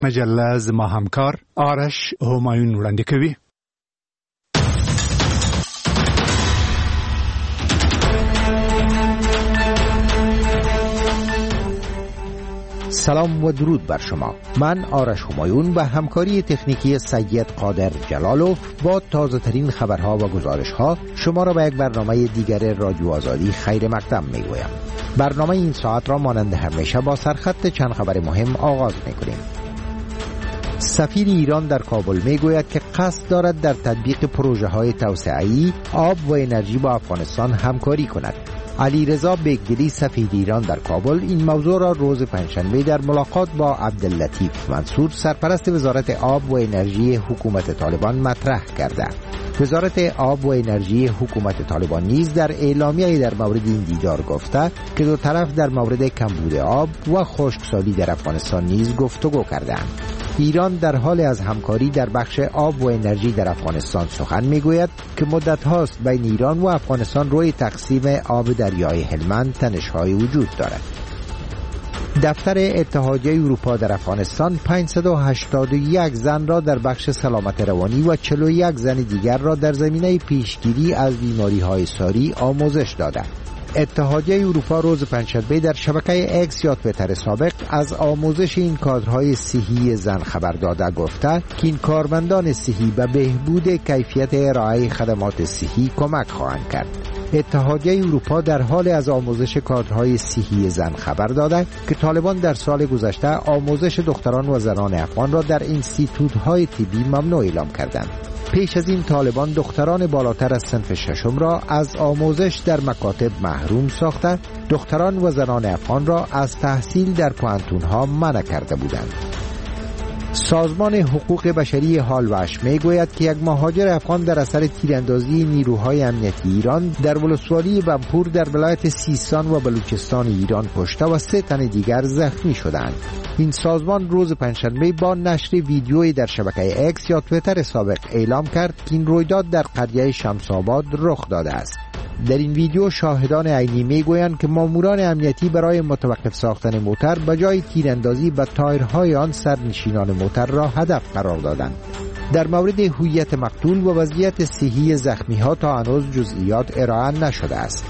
مجله زما همکار آرش همایون وړاندې کوي. سلام و درود بر شما. من آرش همایون و همکاری تکنیکی سید قادر جلالوف با تازه ترین خبرها و گزارشها شما را به یک برنامه دیگر رادیو آزادی خیر مقدم می گویم. برنامه این ساعت را مانند همیشه با سرخط چند خبر مهم آغاز می کنیم. سفیر ایران در کابل می گوید که قصد دارد در تطبیق پروژه های توسعه‌ای آب و انرژی با افغانستان همکاری کند. علیرضا بیگدلی سفیر ایران در کابل این موضوع را روز پنجشنبه در ملاقات با عبداللطیف منصور سرپرست وزارت آب و انرژی حکومت طالبان مطرح کرده. وزارت آب و انرژی حکومت طالبان نیز در اعلامیه‌ای در مورد این دیدار گفته که دو طرف در مورد کمبود آب و خشکسالی در افغانستان نیز گفتگو کردند. ایران در حال از همکاری در بخش آب و انرژی در افغانستان سخن میگوید که مدت هاست بین ایران و افغانستان روی تقسیم آب دریای هلمند تنش‌های وجود دارد. دفتر اتحادیه اروپا در افغانستان 581 زن را در بخش سلامت روانی و 41 زن دیگر را در زمینه پیشگیری از بیماری‌های ساری آموزش داده. اتحادیه اروپا روز پنجشنبه در شبکه اکس یا توییتر سابق از آموزش این کادرهای صحی زن خبر داده گفته که این کارمندان صحی به بهبود کیفیت ارائه خدمات صحی کمک خواهند کرد. اتحادیه اروپا در حال از آموزش کادرهای صحی زن خبر داده که طالبان در سال گذشته آموزش دختران و زنان افغان را در اینستیتوت‌های طبی ممنوع اعلام کردند. پیش از این طالبان دختران بالاتر از صنف ششم را از آموزش در مکاتب محروم ساخته، دختران و زنان افغان را از تحصیل در پوهنتون‌ها منع کرده بودند. سازمان حقوق بشری هالوش می گوید که یک مهاجر افغان در اثر تیراندازی نیروهای امنیتی ایران در ولسوالی بمپور در ولایت سیستان و بلوچستان ایران کشته و 3 تن دیگر زخمی شدند. این سازمان روز پنجشنبه با نشر ویدیویی در شبکه اکس یا توییتر سابق اعلام کرد که این رویداد در قریه شمس‌آباد رخ داده است. در این ویدیو شاهدان عینی میگویند که ماموران امنیتی برای متوقف ساختن موتر به جای تیراندازی به تایرهای آن سرنشینان موتر را هدف قرار دادند. در مورد هویت مقتول و وضعیت صحی زخمی‌ها تا هنوز جزئیات ارائه نشده است.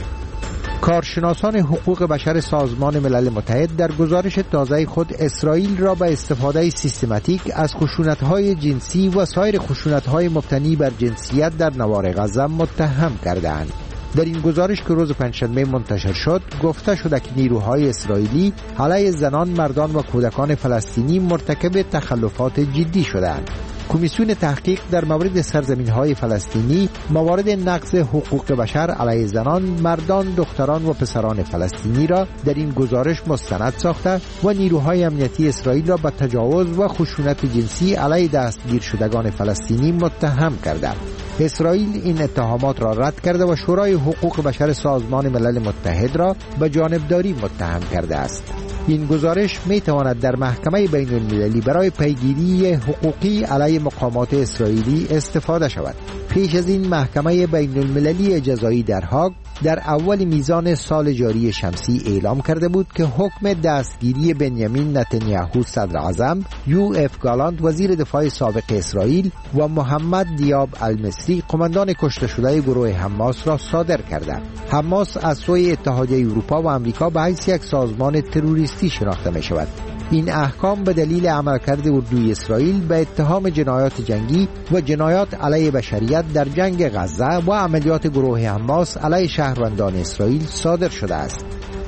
کارشناسان حقوق بشر سازمان ملل متحد در گزارش تازه خود اسرائیل را به استفاده سیستماتیک از خشونت‌های جنسی و سایر خشونت‌های مبتنی بر جنسیت در نوار غزه متهم کردند. در این گزارش که روز پنجشنبه منتشر شد گفته شده که نیروهای اسرائیلی علیه زنان، مردان و کودکان فلسطینی مرتکب تخلفات جدی شدند. کمیسیون تحقیق در مورد سرزمین‌های فلسطینی موارد نقض حقوق بشر علیه زنان، مردان، دختران و پسران فلسطینی را در این گزارش مستند ساخته و نیروهای امنیتی اسرائیل را به تجاوز و خشونت جنسی علیه دستگیر شدگان فلسطینی متهم کرده. اسرائیل این اتهامات را رد کرده و شورای حقوق بشر سازمان ملل متحد را به جانبداری متهم کرده است. این گزارش می تواند در محکمه بین المللی برای پیگیری حقوقی علیه مقامات اسرائیلی استفاده شود. پیش از این محکمه بین المللی جزایی در هاگ در اول میزان سال جاری شمسی اعلام کرده بود که حکم دستگیری بنیامین نتانیاهو صدر اعظم، یوآف گالانت وزیر دفاع سابق اسرائیل و محمد دیاب المصری قماندان کشته شده گروه حماس را صادر کرده. حماس از سوی اتحادیه اروپا و آمریکا به حیث یک سازمان تروریستی شناخته می شود. این احکام به دلیل عملکرد اردوی اسرائیل به اتهام جنایات جنگی و جنایات علیه بشریت در جنگ غزه و عملیات گروه حماس علیه شهروندان اسرائیل صادر شده است.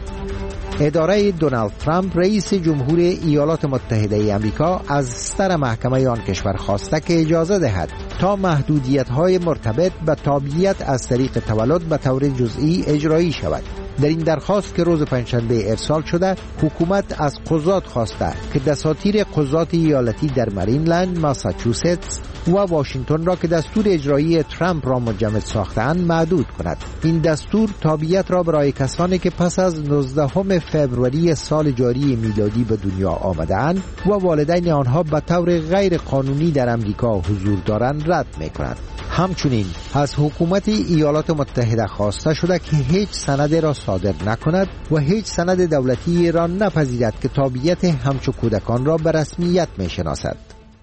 اداره دونالد ترامپ رئیس جمهور ایالات متحده آمریکا از سر محکمه آن کشور خواسته که اجازه دهد تا محدودیت‌های مرتبط به تابعیت از طریق تولد به طور جزئی اجرایی شود. در این درخواست که روز پنجشنبه ارسال شده، حکومت از قضات خواسته که دساتیر قضات ایالتی در مریلند، ماساچوستس و واشنگتن را که دستور اجرایی ترامپ را مجمد ساختند معدود کند. این دستور تابعیت را برای کسانی که پس از 19 فوریه سال جاری میلادی به دنیا آمدند و والدین آنها به طور غیر قانونی در امریکا حضور دارند رد می‌کند. همچنین از حکومت ایالات متحده خواسته شده که هیچ سند را صادر نکند و هیچ سند دولتی را نپذیرد که تابعیت همچو کودکان را به رسمیت می شناسد.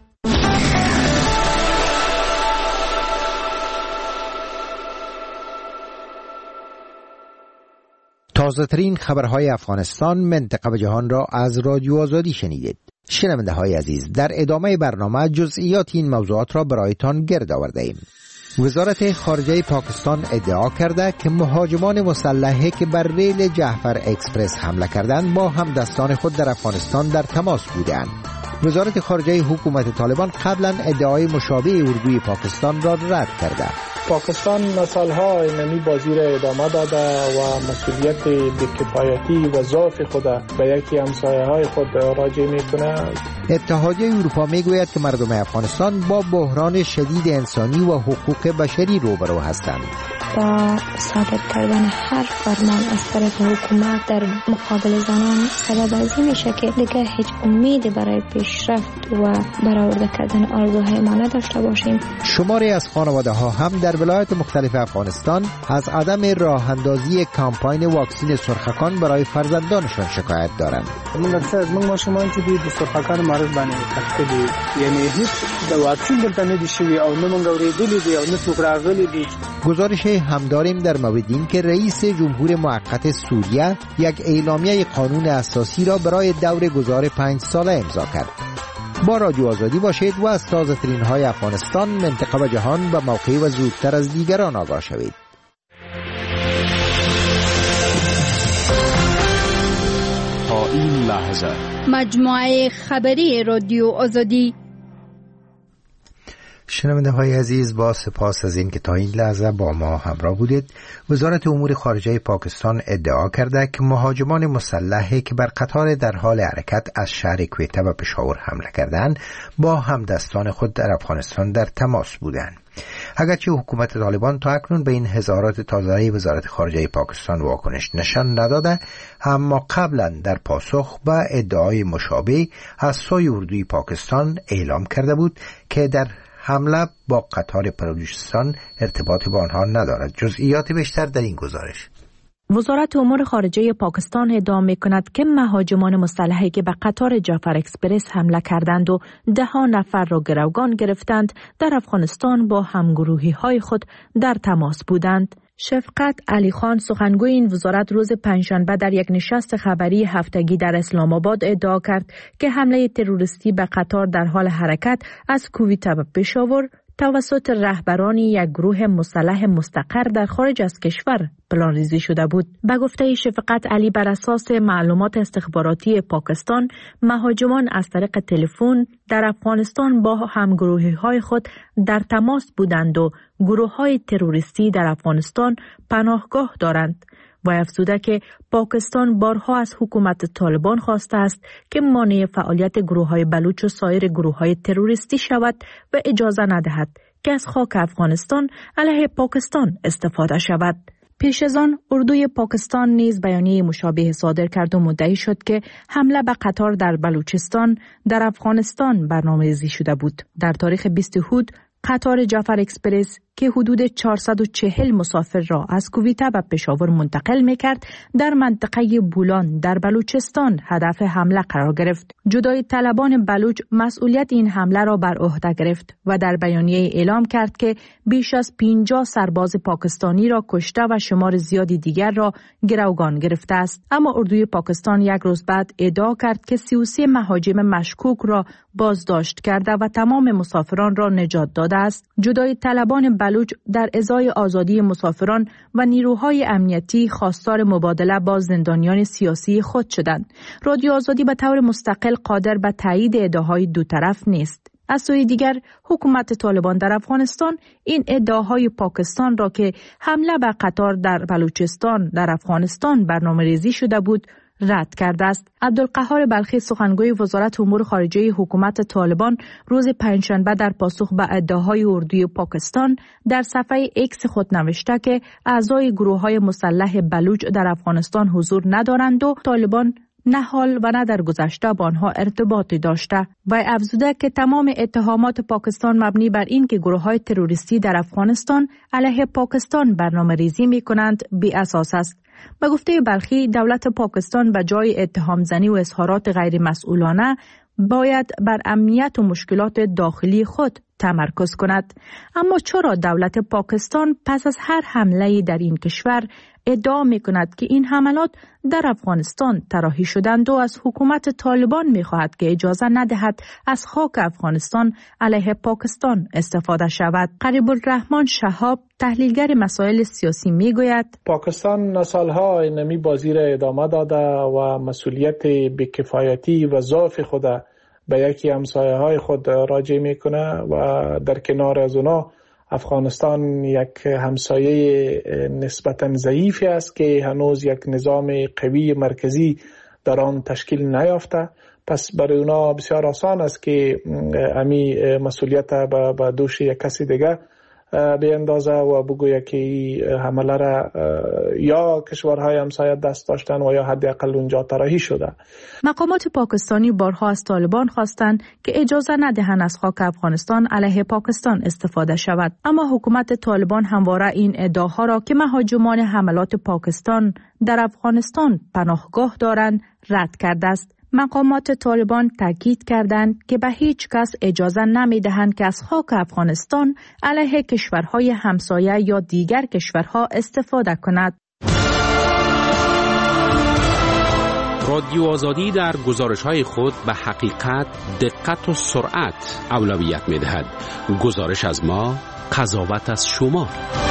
تازه ترین خبرهای افغانستان، منطقه و جهان را از رادیو آزادی شنیدید. شنونده های عزیز، در ادامه برنامه جزئیات این موضوعات را برایتان گرد آورده ایم. وزارت خارجه پاکستان ادعا کرده که مهاجمان مسلحی که بر ریل جعفر اکسپرس حمله کردند با همدستان خود در افغانستان در تماس بودند. وزارت خارجه حکومت طالبان قبلا ادعای مشابه اردوی پاکستان را رد کرده. پاکستان سالها نمی بازی را ادامه داده و مسئولیت بی‌کفایتی و ضعف خود به یکی همسایه های خود راجع می کند. اتحادیه اروپا می گوید که مردم افغانستان با بحران شدید انسانی و حقوق بشری روبرو هستند. با صادر کردن هر فرمان از طرف حکومت در مقابل زنان سبب از این میشه که دیگه هیچ امیدی برای پیشرفت و برآورده کردن آرزوهای ما نداشته باشیم. شماری از خانواده ها هم در ولایات مختلف افغانستان از عدم راه اندازی کمپاین واکسین سرخکان برای فرزندانشان شکایت دارند. من از ما شما چې د سرخکان مرض باندې تخته دي، یعنی هیڅ د واکسین دلته نه دي شوی او نه مونږ اورېدلې دي او نه څوک راغلي دي. گزارش هم داریم در مورد این که رئیس جمهور موقت سوریه یک اعلامیه قانون اساسی را برای دور گذار 5 ساله امضا کرد. با رادیو آزادی باشید و از تازه ترین های افغانستان، منطقه و جهان به موقع و زودتر از دیگران آگاه شوید. تا این لحظه مجموعه خبری رادیو آزادی. شنونده های عزیز، با سپاس از این که تا این لحظه با ما همراه بودید. وزارت امور خارجه پاکستان ادعا کرده که مهاجمان مسلحی که بر قطار در حال حرکت از شهر کویته و پشاور حمله کردند با همدستان خود در افغانستان در تماس بودند. اگرچه حکومت طالبان تا اکنون به این اظهارات تازه وزارت خارجه پاکستان واکنش نشان نداده، اما قبلا در پاسخ به ادعای مشابه از سوی اردوی پاکستان اعلام کرده بود که در حمله با قطار بلوچستان ارتباط با آنها ندارد. جزئیات بیشتر در این گزارش. وزارت امور خارجه پاکستان ادعا می‌کند که مهاجمان مسلحی که به قطار جعفر اکسپرس حمله کردند و 10 نفر را گروگان گرفتند در افغانستان با همگروهی‌های خود در تماس بودند. شفقت علی خان، سخنگوی این وزارت، روز پنجشنبه در یک نشست خبری هفتگی در اسلام آباد ادعا کرد که حمله تروریستی به قطار در حال حرکت از کویته به پشاور توسط رهبران یک گروه مسلح مستقر در خارج از کشور پلانریزی شده بود. به گفته شفقت علی، بر اساس معلومات استخباراتی پاکستان، مهاجمان از طریق تلفن در افغانستان با همگروهی‌های خود در تماس بودند و گروه‌های تروریستی در افغانستان پناهگاه دارند. و افزوده که پاکستان بارها از حکومت طالبان خواسته است که مانع فعالیت گروه‌های بلوچ و سایر گروه‌های تروریستی شود و اجازه ندهد که از خاک افغانستان علیه پاکستان استفاده شود. پیش از آن اردوی پاکستان نیز بیانیه مشابه صادر کرد و مدعی شد که حمله به قطار در بلوچستان در افغانستان برنامه‌ریزی شده بود. در تاریخ 20 اود قطار جعفر اکسپرس که حدود 440 مسافر را از کویته به پشاور منتقل می‌کرد، در منطقه بولان در بلوچستان هدف حمله قرار گرفت. جدای طلبان بلوچ مسئولیت این حمله را بر عهده گرفت و در بیانیه اعلام کرد که بیش از 50 سرباز پاکستانی را کشته و شمار زیادی دیگر را گروگان گرفته است. اما اردوی پاکستان یک روز بعد ادعا کرد که 33 مهاجم مشکوک را بازداشت کرده و تمام مسافران را نجات داده است. جدای طلبان بلوچ در ازای آزادی مسافران و نیروهای امنیتی خواستار مبادله با زندانیان سیاسی خود شدند. رادیو آزادی به طور مستقل قادر به تایید ادعاهای دو طرف نیست. از سوی دیگر حکومت طالبان در افغانستان این ادعاهای پاکستان را که حمله به قطار در بلوچستان در افغانستان برنامه‌ریزی شده بود رد کرده است. عبدالقهار بلخی، سخنگوی وزارت امور خارجه حکومت طالبان، روز پنجشنبه در پاسخ به ادعاهای اردوی پاکستان در صفحه ایکس خود نوشته که اعضای گروه‌های مسلح بلوچ در افغانستان حضور ندارند و طالبان نه حال و نه در گذشته با آنها ارتباطی داشته و افزوده که تمام اتهامات پاکستان مبنی بر این که گروه‌های تروریستی در افغانستان علیه پاکستان برنامه‌ریزی می‌کنند بی اساس است. به گفته بلخی، دولت پاکستان به جای اتهام زنی و اظهارات غیر مسئولانه باید بر امنیت و مشکلات داخلی خود تمرکز کند. اما چرا دولت پاکستان پس از هر حمله در این کشور ادعا می کند که این حملات در افغانستان طراحی شدند و از حکومت طالبان می خواهد که اجازه ندهد از خاک افغانستان علیه پاکستان استفاده شود؟ قریب الرحمن شهاب، تحلیلگر مسائل سیاسی، می گوید پاکستان سالها اینمی بازی را ادامه داده و مسئولیت بی‌کفایتی و ضعف خود به یکی همسایه های خود راجع می کنه و در کنار از اونا افغانستان یک همسایه نسبتاً ضعیفی است که هنوز یک نظام قوی مرکزی در آن تشکیل نیافته. پس برای اونا بسیار آسان است که امی مسئولیت به دوش یک کسی دیگه بیندازه و بگویه که حمله را یا کشورهای همسایه دست داشتن و یا حداقل اونجا طراحی شده. مقامات پاکستانی بارها از طالبان خواستند که اجازه ندهند از خاک افغانستان علیه پاکستان استفاده شود، اما حکومت طالبان همواره این ادعاها را که مهاجمان حملات پاکستان در افغانستان پناهگاه دارند رد کرده است. مقامات طالبان تاکید کردند که به هیچ کس اجازه نمی‌دهند که از خاک افغانستان علیه کشورهای همسایه یا دیگر کشورها استفاده کند. رادیو آزادی در گزارش‌های خود به حقیقت، دقت و سرعت اولویت می‌دهد. گزارش از ما، قضاوت از شما.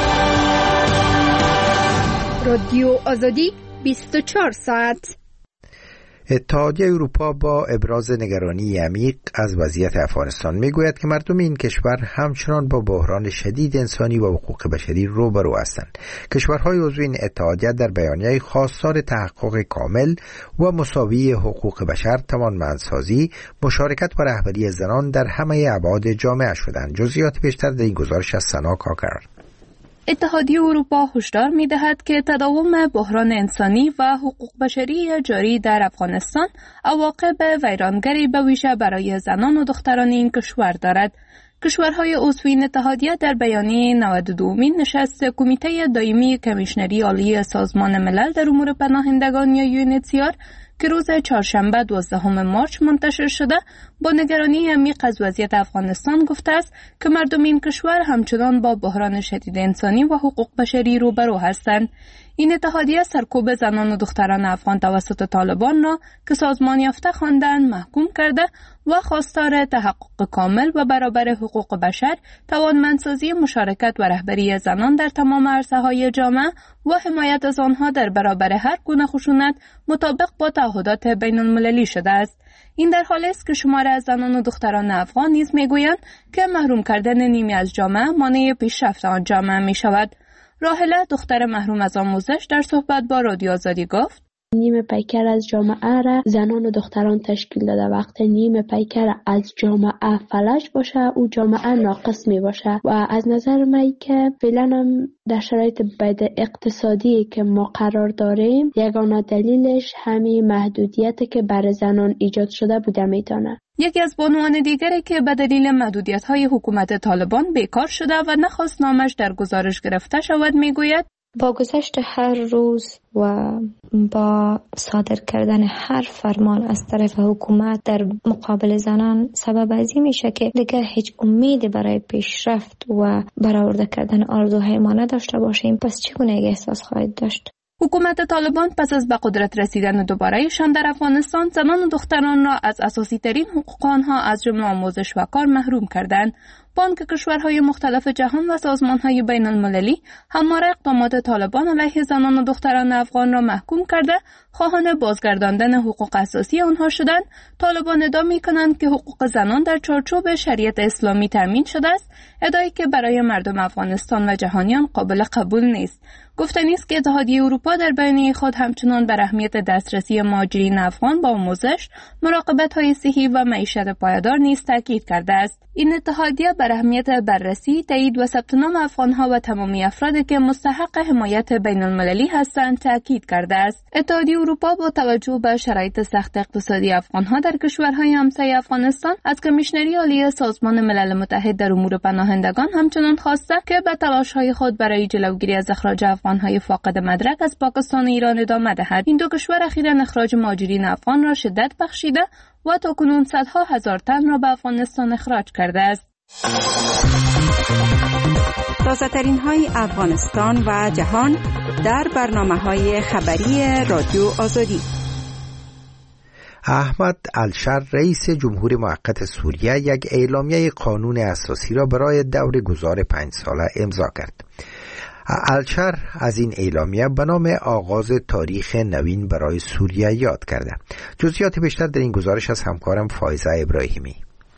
رادیو آزادی 24 ساعت. اتحادیه اروپا با ابراز نگرانی عمیق از وضعیت افغانستان میگوید که مردم این کشور همچنان با بحران شدید انسانی و حقوق بشری روبرو هستند. کشورهای عضو این اتحادیه در بیانیه خواستار تحقق کامل و مساوی حقوق بشر، توانمندسازی، مشارکت و رهبری زنان در همه ابعاد جامعه شدند. جزئیات بیشتر در این گزارش از سنا کاکر. اتحادیه اروپا هشدار می‌دهد که تداوم بحران انسانی و حقوق بشری جاری در افغانستان عواقب ویرانگری به ویژه برای زنان و دختران این کشور دارد. کشورهای عضو این اتحادیه در بیانیه 92مین نشست کمیته دائمی کمیشنری عالی سازمان ملل در امور پناهندگان یا UNHCR که روز چهارشنبه 12 مارچ منتشر شده با نگرانی عمیق از وضعیت افغانستان گفته است که مردم این کشور همچنان با بحران شدید انسانی و حقوق بشری روبرو هستند. این اتحادیه سرکوب زنان و دختران افغان توسط طالبان را که سازمان یافته خواندند محکوم کرده و خواستار تحقق کامل و برابر حقوق بشر، توانمندسازی، مشارکت و رهبری زنان در تمام عرصه‌های جامعه و حمایت از آنها در برابر هر گونه خشونت مطابق با تعهدات بین المللی شده است. این در حالی است که شمار از زنان و دختران افغان نیز میگویند که محروم کردن نیمی از جامعه مانع پیشرفت آن جامعه می شود. راحله، دختر محروم از آموزش، در صحبت با رادیو آزادی گفت: نیم پیکر از جامعه را زنان و دختران تشکیل داده. وقتی نیم پیکر از جامعه فلج باشه، او جامعه ناقص می باشه و از نظر من که فعلا هم در شرایط بد اقتصادی که ما قرار داریم، یگانه دلیلش همین محدودیتی که برای زنان ایجاد شده بوده میتونه. یکی از بانوان دیگری که به دلیل محدودیت‌های حکومت طالبان بیکار شده و نخواست نامش در گزارش گرفته شود میگوید: با گذشت هر روز و با صادر کردن هر فرمان از طرف حکومت در مقابل زنان سبب ازی میشه که دیگه هیچ امیدی برای پیشرفت و برآورده کردن آرزوهای ما نداشته باشیم. پس چگونه احساس خواهید داشت؟ حکومت طالبان پس از به قدرت رسیدن دوباره‌شان در افغانستان، زنان و دختران را از اساسی ترین حقوق آنها از جمله آموزش و کار محروم کردند. با آنکه کشورهای مختلف جهان و سازمان‌های بین المللی همواره اقدامات طالبان علیه زنان و دختران افغان را محکوم کرده، خواهان بازگرداندن حقوق اساسی آنها شدند، طالبان ادعا می‌کنند که حقوق زنان در چارچوب شریعت اسلامی تامین شده است، ادعایی که برای مردم افغانستان و جهانیان قابل قبول نیست. گفتنی است که اتحادیه اروپا در بیانیه خود همچنان بر اهمیت دسترسی مهاجرین افغان با آموزش، مراقبت‌های صحی و معیشت پایدار نیز تاکید کرده است. این اتحادیه بر اهمیت بررسی، تایید و ثبت نام افغان‌ها و تمامی افرادی که مستحق حمایت بین‌المللی هستند تاکید کرده است. اتحادیه اروپا با توجه به شرایط سخت اقتصادی افغان‌ها در کشورهای همسایه افغانستان از کمیشنری عالی سازمان ملل متحد در امور پناهندگان همچنان خواسته که به تلاش‌های خود برای جلوگیری از اخراج افغان‌های فاقد مدرک از پاکستان و ایران ادامه دهد. این دو کشور اخیراً اخراج مهاجرین افغان را شدت بخشیده و تاکنون صدها هزار تن را به افغانستان اخراج کرده است. تازه‌ترین های افغانستان و جهان در برنامه‌های خبری رادیو آزادی. احمد الشر رئیس جمهور موقت سوریه یک اعلامیه قانون اساسی را برای دور گذار 5 ساله امضا کرد. الشر از این اعلامیه به نام آغاز تاریخ نوین برای سوریه یاد کرده. جزئیات بیشتر در این گزارش از همکارم فایزه ابراهیمی.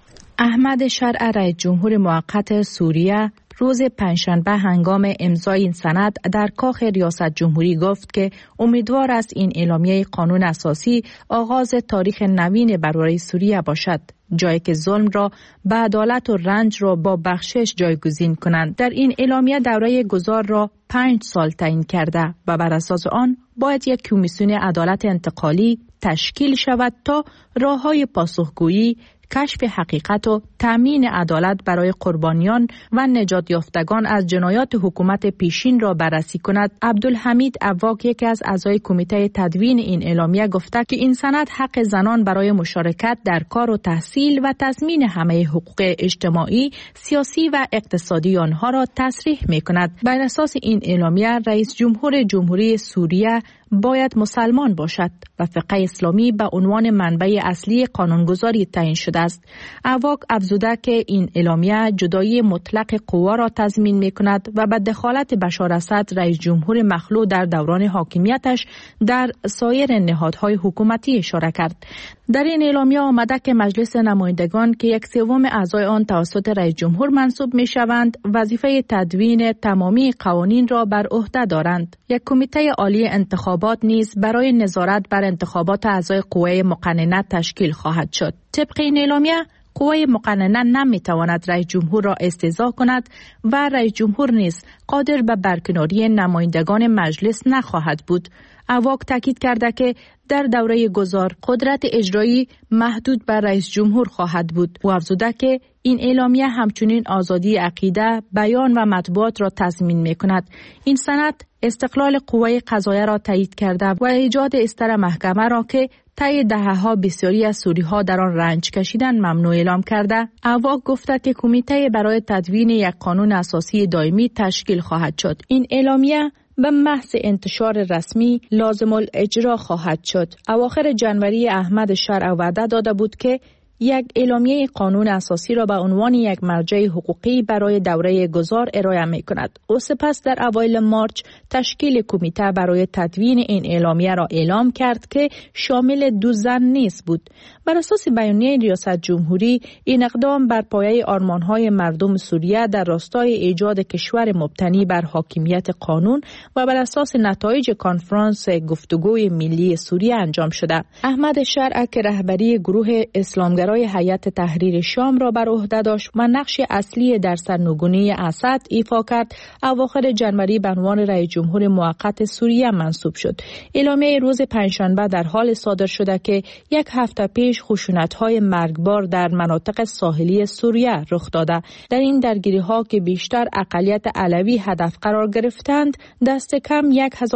احمد شرع رئیس جمهور موقت سوریه روز پنجشنبه هنگام امضای این سند در کاخ ریاست جمهوری گفت که امیدوار است این اعلامیه قانون اساسی آغاز تاریخ نوین برای سوریه باشد، جایی که ظلم را به عدالت و رنج را با بخشش جایگزین کنند. در این اعلامیه دوره گذار را 5 سال تعیین کرده و بر اساس آن باید یک کمیسیون عدالت انتقالی تشکیل شود تا راه‌های پاسخگویی، کشف حقیقت و تامین عدالت برای قربانیان و نجات یافتگان از جنایات حکومت پیشین را بررسی کند. عبدالحمید عواق، یکی از اعضای کمیته تدوین این اعلامیه، گفته که این سند حق زنان برای مشارکت در کار و تحصیل و تضمین همه حقوق اجتماعی، سیاسی و اقتصادی آنها را تصریح می کند. بر اساس این اعلامیه رئیس جمهور جمهوری سوریه باید مسلمان باشد و فقه اسلامی به عنوان منبع اصلی قانونگذاری تعیین شده است. عواق افزوده که این اعلامیه جدایی مطلق قوا را تضمین می کند و به دخالت بشار اسد رئیس جمهور مخلوع در دوران حاکمیتش در سایر نهادهای حکومتی اشاره کرد. در این اعلامیه آمده که مجلس نمایندگان که 1/3 اعضای آن توسط رئیس جمهور منصوب می شوند، وظیفه تدوین تمامی قوانین را بر عهده دارند. یک کمیته عالی انتخابات نیز برای نظارت بر انتخابات اعضای قوه مقننه تشکیل خواهد شد. طبق این اعلامیه قوه مقننه نمیتواند رئیس جمهور را استضاء کند و رئیس جمهور نیز قادر به برکناری نمایندگان مجلس نخواهد بود. عواق تاکید کرده که در دوره گذار قدرت اجرایی محدود بر رئیس جمهور خواهد بود و افزوده که این اعلامیه همچنین آزادی عقیده، بیان و مطبوعات را تضمین می کند. این سند استقلال قوه قضاییه را تایید کرده و ایجاد استر محکمه را که طی دهه‌ها بسیاری از سوری‌ها در آن رنج کشیدن ممنوع اعلام کرده. عواق گفته که کمیته برای تدوین یک قانون اساسی دائمی تشکیل خواهد شد. این اعلامیه به محض انتشار رسمی لازم الاجرا خواهد شد. اواخر ژانویه احمد شرع وعده داده بود که یک اعلامیه قانون اساسی را به عنوان یک مرجع حقوقی برای دوره گذار ارائه می کند. او سپس در اوایل مارچ تشکیل کمیته برای تدوین این اعلامیه را اعلام کرد که شامل 2 زن نیز بود. بر اساس بیانیه ریاست جمهوری، این اقدام بر پایه آرمان‌های مردم سوریه در راستای ایجاد کشور مبتنی بر حاکمیت قانون و بر اساس نتایج کنفرانس گفتگوی ملی سوریه انجام شده. احمد شرع که رهبری گروه اسلامگرای هیئت تحریر شام را بر عهده داشت و نقش اصلی در سرنگونی اسد ایفا کرد، اواخر ژانویه به عنوان رئیس جمهور موقت سوریه منصوب شد. اعلامیه روز پنجشنبه در حال صادر شده که 1 هفته پیش خشونت‌های مرگبار در مناطق ساحلی سوریه رخ داده. در این درگیری‌ها که بیشتر اقلیت علوی هدف قرار گرفتند، دست کم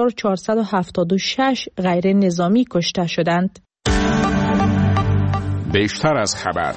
1476 غیر نظامی کشته شدند. بیشتر از خبر.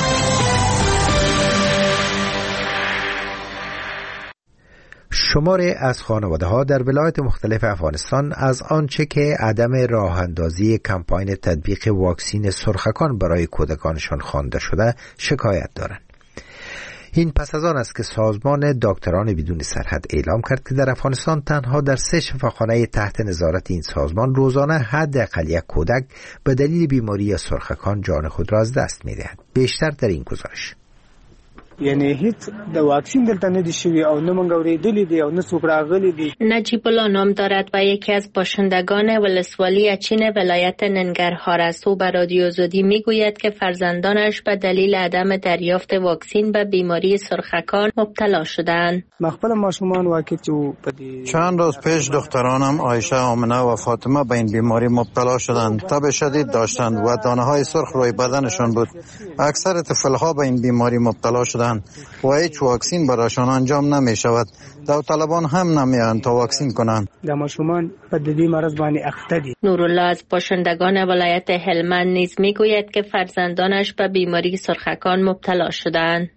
شماری از خانواده‌ها در ولایات مختلف افغانستان از آنچه که عدم راه اندازی کمپاین تطبیق واکسین سرخکان برای کودکانشان خوانده شده شکایت دارند. این پس از آن است که سازمان دکتران بدون سرحد اعلام کرد که در افغانستان تنها در 3 شفاخانه تحت نظارت این سازمان روزانه حداقل 1 کودک به دلیل بیماری سرخکان جان خود را از دست می‌دهد. بیشتر در این گزارش. یعنی هیڅ د واکسین دلته نه دي شوی او نه مونږ اورېدلې دي او نه څوک راغلي دي. نجیب الله نام دارد و یکی از باشندگان ولسوالی اچین ولایت ننگرهار است. او به رادیو آزادی میگوید که فرزندانش به دلیل عدم دریافت واکسین به بیماری سرخکان مبتلا شدند. خپل ماشومان واقع چند روز پیش دخترانم عایشه، آمنه و فاطمه به این بیماری مبتلا شدند. تب شدید داشتند و دانه‌های سرخ روی بدنشان بود. اکثر طفل‌ها به این بیماری مبتلا شدند و هیچ واکسین برایشان انجام نمی شود. داوطلبان هم نمیان تا واکسین کنند. ماشومان په دې مرض باندې اخته دي. نورالله از باشندگان ولایت هلمند نیز میگوید که فرزندانش به بیماری سرخکان مبتلا شدند.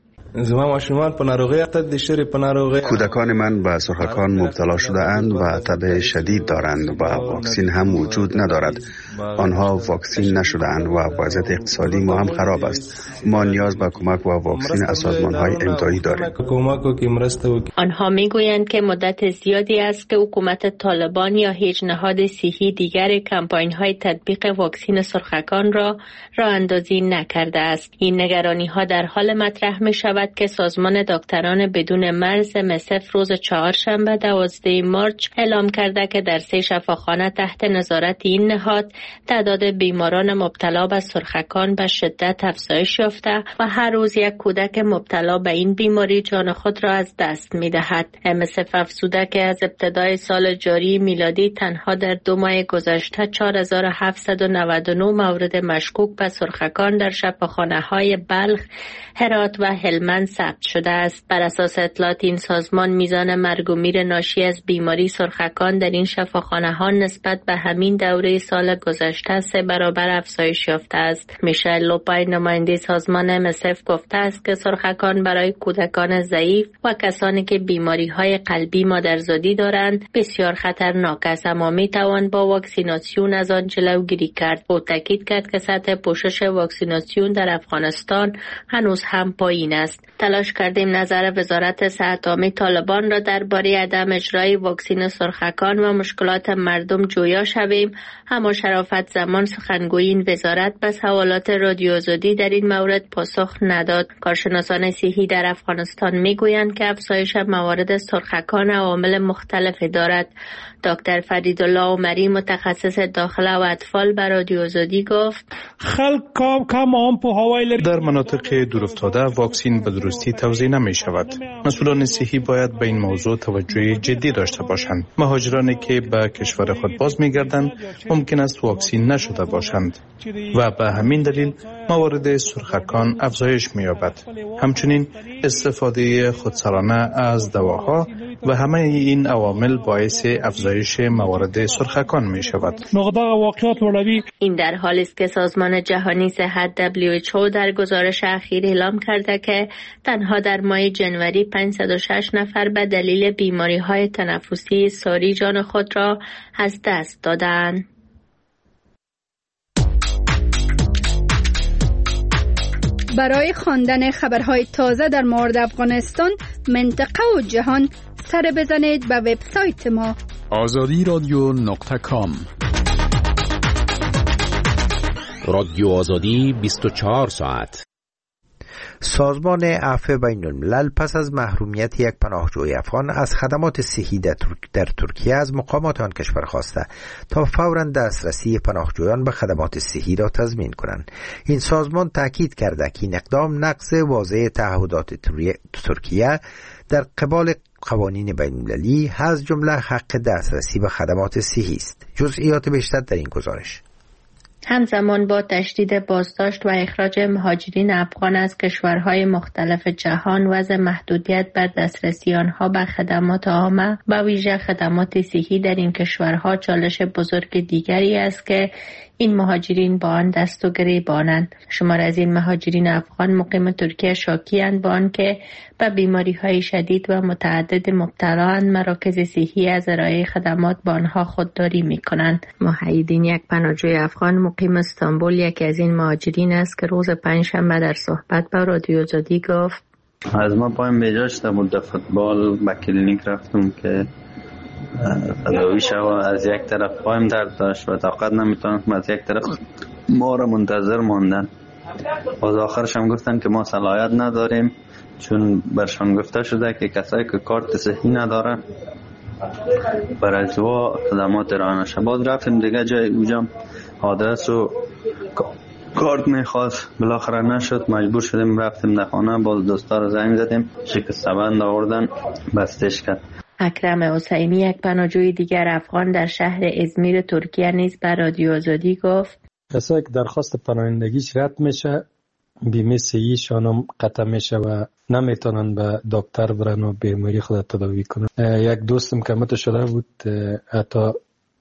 کودکان من به سرخکان مبتلا شده اند و تب شدید دارند و واکسین هم وجود ندارد. آنها واکسین نشده اند و وضعیت اقتصادی ما هم خراب است. ما نیاز به کمک و واکسین از سازمان‌های امدادی داریم. آنها میگویند که مدت زیادی است که حکومت طالبان یا هیچ نهاد صحی دیگر کمپاین‌های تطبیق واکسین سرخکان را راه اندازی نکرده است. این نگرانی‌ها در حال مطرح می‌شود که سازمان دکتران بدون مرز MSF روز چهارشنبه 12 مارس اعلام کرده که در 3 شفاخانه تحت نظارت این نهاد تعداد بیماران مبتلا به سرخکان به شدت افزایش یافته و هر روز یک کودک مبتلا به این بیماری جان خود را از دست می‌دهد. MSF افزوده که از ابتدای سال جاری میلادی تنها در 2 ماه گذشته 4799 مورد مشکوک به سرخکان در شفاخانه‌های بلخ، هرات و هلمند ثبت شده است. بر اساس اطلاعات این سازمان میزان مرگ و میر ناشی از بیماری سرخکان در این شفاخانه‌ها نسبت به همین دوره سال گذشته 3 برابر افزایش یافته است. میشل لوپای نماینده سازمان MSF گفته است که سرخکان برای کودکان ضعیف و کسانی که بیماری‌های قلبی مادرزادی دارند بسیار خطرناک است، اما میتوان با واکسیناسیون از آن جلوگیری کرد. او تاکید کرد که سطح پوشش واکسیناسیون در افغانستان هنوز هم پایین است. تلاش کردیم نظر وزارت صحت عامه طالبان را درباره عدم اجرای واکسین سرخکان و مشکلات مردم جویا شویم، اما شرافت زمان سخنگوی این وزارت به سوالات رادیو آزادی در این مورد پاسخ نداد. کارشناسان صحی در افغانستان میگویند که افزایش موارد سرخکان عوامل مختلفی دارد. دکتر فریدالله عمری متخصص داخله و اطفال به رادیو آزادی گفت: در مناطق دورافتاده واکسین به درستی توزیع نمی شود. مسئولان صحی باید به این موضوع توجه جدی داشته باشند. مهاجرانی که به کشور خود باز می گردند ممکن است واکسین نشده باشند و به همین دلیل موارد سرخکان افزایش می یابد. همچنین استفاده خودسرانه از دواها و همه این عوامل باعث افزایش موارد سرخکان می شود. این در حالی است که سازمان جهانی صحت WHO در گزارش اخیر اعلام کرده که تنها در ماه جنوری 506 نفر به دلیل بیماری‌های تنفسی ساری جان خود را از دست دادند. برای خواندن خبرهای تازه در مورد افغانستان، منطقه و جهان سر بزنید به وبسایت ما azadiradio.com. رادیو آزادی 24 ساعت. سازمان عفو بین الملل پس از محرومیت یک پناهجوی افغان از خدمات صحی در ترکیه از مقامات آن کشور خواسته تا فوراً دسترسی پناهجویان به خدمات صحی را تضمین کنند. این سازمان تاکید کرده که این اقدام نقض واضح تعهدات ترکیه در قبال قوانین بین المللی از جمله حق دسترسی به خدمات صحی است. جزئیات بیشتر در این گزارش. همزمان با تشدید بازداشت و اخراج مهاجرین افغان از کشورهای مختلف جهان، وضع محدودیت بر دسترسی آنها به خدمات عامه و ویژه خدمات صحی در این کشورها چالش بزرگ دیگری است که این مهاجرین با آن دست و گریبانند. شمار از این مهاجرین افغان مقیم ترکیه شاکی‌اند با آنکه به بیماری‌های شدید و متعدد مبتلااند. مراکز صحی از ارائه خدمات با آنها خودداری می‌کنند. محیدین، یک پناهجوی افغان مقیم استانبول، یکی از این مهاجرین است که روز پنجشنبه در صحبت با رادیو آزادی گفت: از ما پایم بیجا شده بود، فوتبال به کلینیک رفتم که تداوی شوم. از یک طرف پایم درد داشت و طاقت نمیتونم، از یک طرف ما را منتظر ماندن. باز آخرش هم گفتن که ما صلاحیت نداریم، چون برشان گفته شده که کسایی که کارت صحی ندارن برای ازدواج خدمات ارائه نشه. باز رفتیم دیگه جای اوجا آدرس و کارت میخواست، بالاخره نشد، مجبور شدیم رفتیم در خانه. باز دوستا رو زنگ زدیم، شکسته بند آوردن، بستش کرد. اکرم حسینی، یک پناهجوی دیگر افغان در شهر ازمیر ترکیه نیز به رادیو آزادی گفت کسایی که درخواست پناهندگیش رد میشه، بیمه صحیشان هم قطع میشه و نمیتونن به دکتر برن و بیماری خود تداوی کنن. یک دوستم که مت شده بود، حتی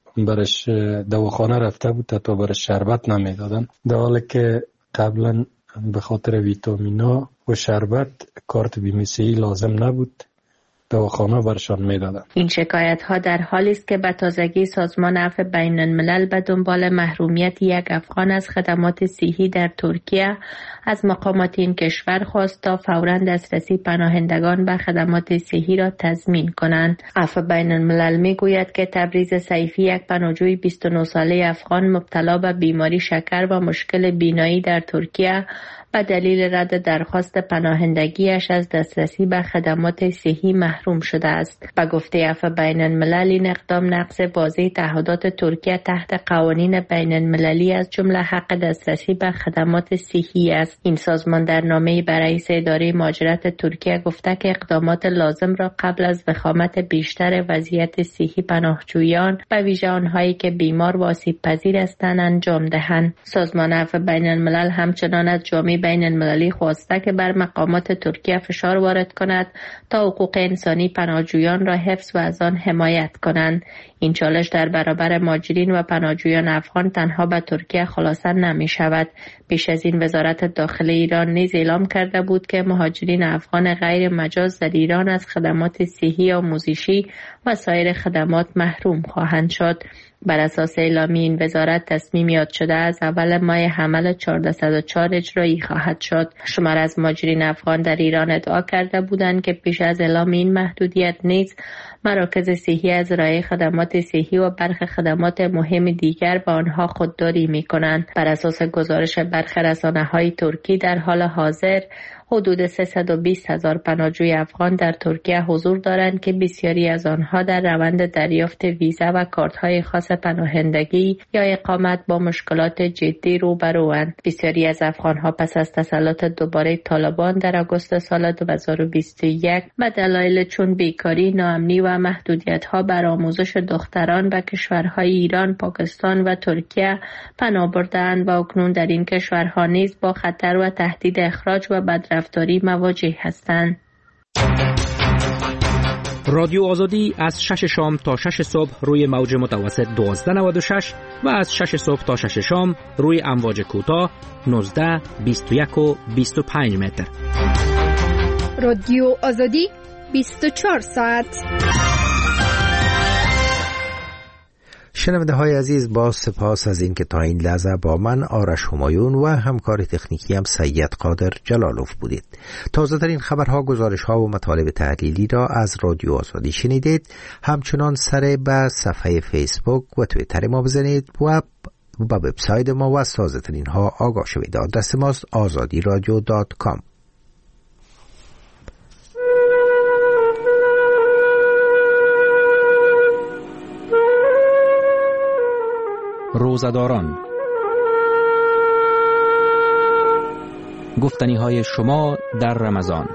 برش دواخانه رفته بود، حتی برش شربت نمیدادن، در حالی که قبلا به خاطر ویتامینا و شربت کارت بیمه صحی لازم نبود، دواخانه برشان میدادن. این شکایت ها در حالی است که به تازگی سازمان عفو بین الملل به دنبال محرومیت یک افغان از خدمات صحی در ترکیه از مقامات این کشور خواست تا فوراً دسترسی پناهندگان به خدمات صحی را تضمین کنند. عفو بین الملل میگوید که تبریز سیفی، یک پناهجوی 29 ساله افغان مبتلا به بیماری شکر و مشکل بینایی در ترکیه، به دلیل رد درخواست پناهندگیش از دسترسی به خدمات صحی محروم شده است. به گفته عفو بین الملل، این اقدام نقض واضح تعهدات ترکیه تحت قوانین بین المللی از جمله حق دسترسی به خدمات صحی است. این سازمان در نامه‌ای به رئیس اداره مهاجرت ترکیه گفته که اقدامات لازم را قبل از وخامت بیشتر وضعیت صحی پناهجویان، به ویژه آنهایی که بیمار و آسیب پذیر هستند، انجام دهند. سازمان عفو بین الملل همچنان از جامعه بین المللی خواسته که بر مقامات ترکیه فشار وارد کند تا حقوق انسانی پناهجویان را حفظ و از آن حمایت کنند. این چالش در برابر مهاجرین و پناهجویان افغان تنها به ترکیه خلاصه نمی شود. پیش از این وزارت داخله ایران نیز اعلام کرده بود که مهاجرین افغان غیر مجاز در ایران از خدمات صحی، آموزشی و سایر خدمات محروم خواهند شد. بر اساس اعلامیه این وزارت تصمیم یاد شده از اول ماه حمل 1404 اجرایی خواهد شد. شمار از مهاجرین افغان در ایران ادعا کرده بودند که پیش از اعلام این محدودیت نیز مراکز صحی از ارائه خدمات صحی و برخی خدمات مهم دیگر به آنها خودداری می‌کنند. بر اساس گزارش برخی رسانه‌های ترکی، در حال حاضر حدود 320,000 پناهجوی افغان در ترکیه حضور دارند که بسیاری از آنها در روند دریافت ویزا و کارت‌های خاص پناهندگی یا اقامت با مشکلات جدی روبروند. بسیاری از افغان‌ها پس از تسلط دوباره طالبان در آگوست سال 2021 به دلایل چون بیکاری، ناامنی و محدودیت‌ها بر آموزش دختران به کشورهای ایران، پاکستان و ترکیه پناه برده‌اند و اکنون در این کشورها نیز با خطر و تهدید اخراج و بدرفتاری مواجه هستند. رادیو آزادی از 6 شام تا 6 صبح روی موج متوسط 1296 و از 6 صبح تا 6 شام روی امواج کوتاه 19، 21 و 25 متر. رادیو آزادی 24 ساعت. شنونده های عزیز، با سپاس از اینکه تا این لحظه با من آرش همایون و همکار تکنیکی هم سید قادر جلالوف بودید. تازه ترین خبرها، گزارشها و مطالب تحلیلی را از رادیو آزادی شنیدید. همچنان سر به صفحه فیسبوک و توییتر ما بزنید و با وبسایت ما و از تازه ترین ها آگاه شوید. آدرس ماست azadiradio.com. روزداران، گفتنی های شما در رمضان.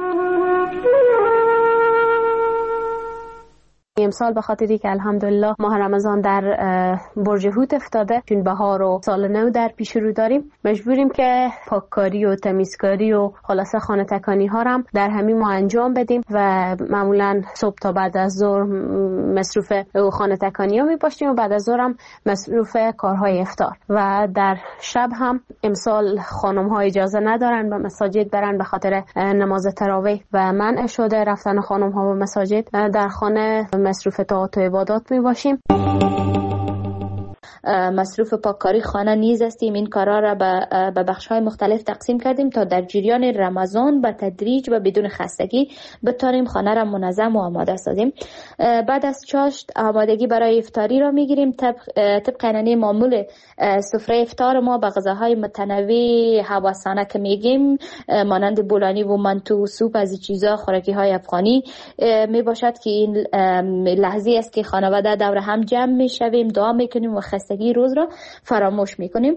امسال به خاطری که الحمدلله ماه رمضان در برج حوت افتاده، چون بهار و سال نو در پیش رو داریم، مجبوریم که پاککاری و تمیزکاری و خلاصه خانه تکانی ها هم در همین ماه انجام بدیم و معمولا صبح تا بعد از ظهر مصروف خانه تکانی ها می باشیم و بعد از ظهر هم مصروف کارهای افطار. و در شب هم امسال خانم ها اجازه ندارن به مساجد برن به خاطر نماز تراویح و منع شده رفتن خانم ها به مساجد. در خانه مصروف طاعات و عبادات می باشیم. مصروف پاککاری خانه نیز هستیم. این کارا را به بخش‌های مختلف تقسیم کردیم تا در جریان رمضان به تدریج و بدون خستگی بتانیم خانه را منظم و آماده سازیم. بعد از چاشت آمادگی برای افطاری را میگیریم. طبق عنعنه معمول سفره افطار ما به غذاهای متنوع هوسانه که میگیم مانند بولانی و منتو و سوپ از این چیزا خوراکی‌های افغانی می باشد که این لحظه است که خانواده دور هم جمع میشویم، دعا میکنیم و خستگی روز را فراموش میکنیم.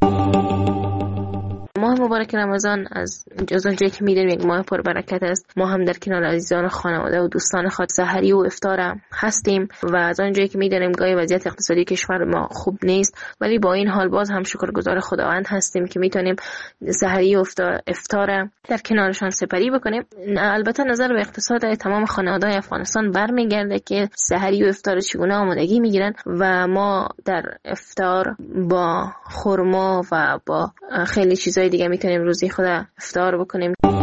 ماه مبارک رمضان از اونجایی که میدونیم یک ماه پربرکت است، ما هم در کنار عزیزان خانواده و دوستان خود سحری و افطار هستیم و از اونجایی که میدونیم گاهی وضعیت اقتصادی کشور ما خوب نیست، ولی با این حال باز هم شکرگزار خداوند هستیم که میتونیم سحری و افطار در کنارشان سپری بکنیم. البته نظر به اقتصاد تمام خانواده‌های افغانستان برمیگرده که سحری و افطار چگونه آمادگی میگیرن و ما در افطار با خرما و با خیلی چیزای دیگه میتونیم روزی خود افطار بکنیم.